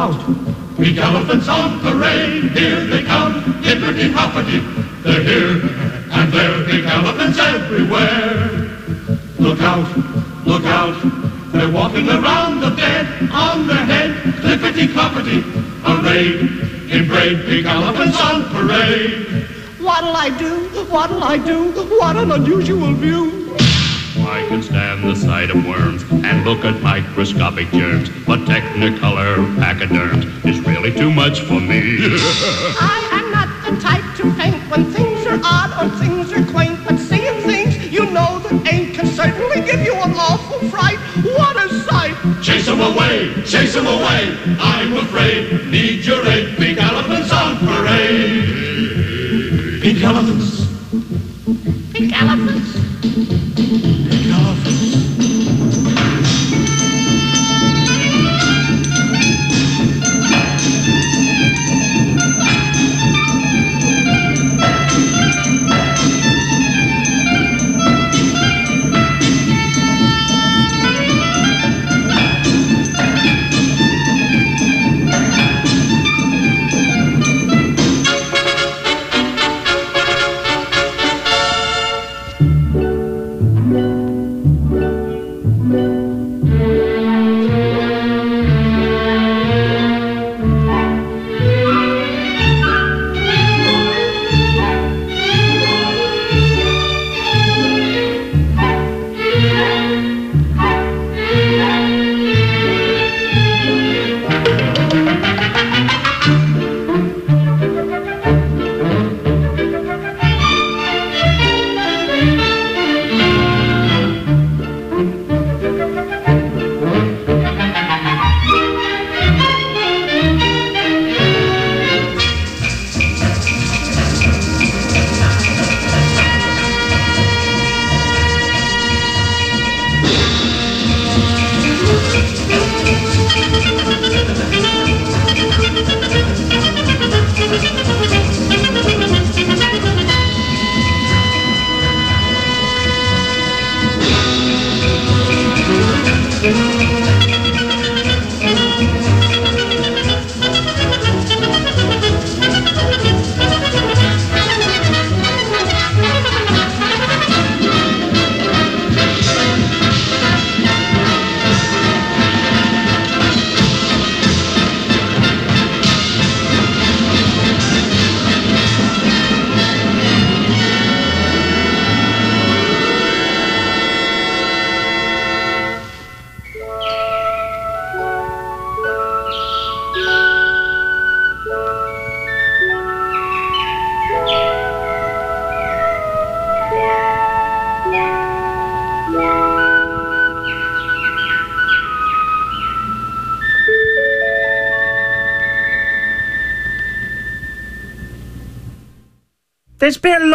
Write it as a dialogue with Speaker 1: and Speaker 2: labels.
Speaker 1: out, big elephants on parade. Here they come, hippity-hoppity. They're here, and there are big elephants everywhere. Look out, look out, they're walking around the bed. On their head, clippity-cloppity, parade. In braid, big elephants on parade.
Speaker 2: What'll I do? What'll I do? What an unusual view.
Speaker 3: I can stand the sight of worms and look at microscopic germs, but Technicolor pachyderms is really too much for me.
Speaker 2: I am not the type to faint when things are odd or things are quaint, but seeing things you know that ain't can certainly give you an awful fright. What a sight!
Speaker 1: Chase 'em away, I'm afraid. Need your aid, big elephants on parade. Big elephants.
Speaker 2: Big elephants.
Speaker 1: Big elephants.
Speaker 4: There's been a lot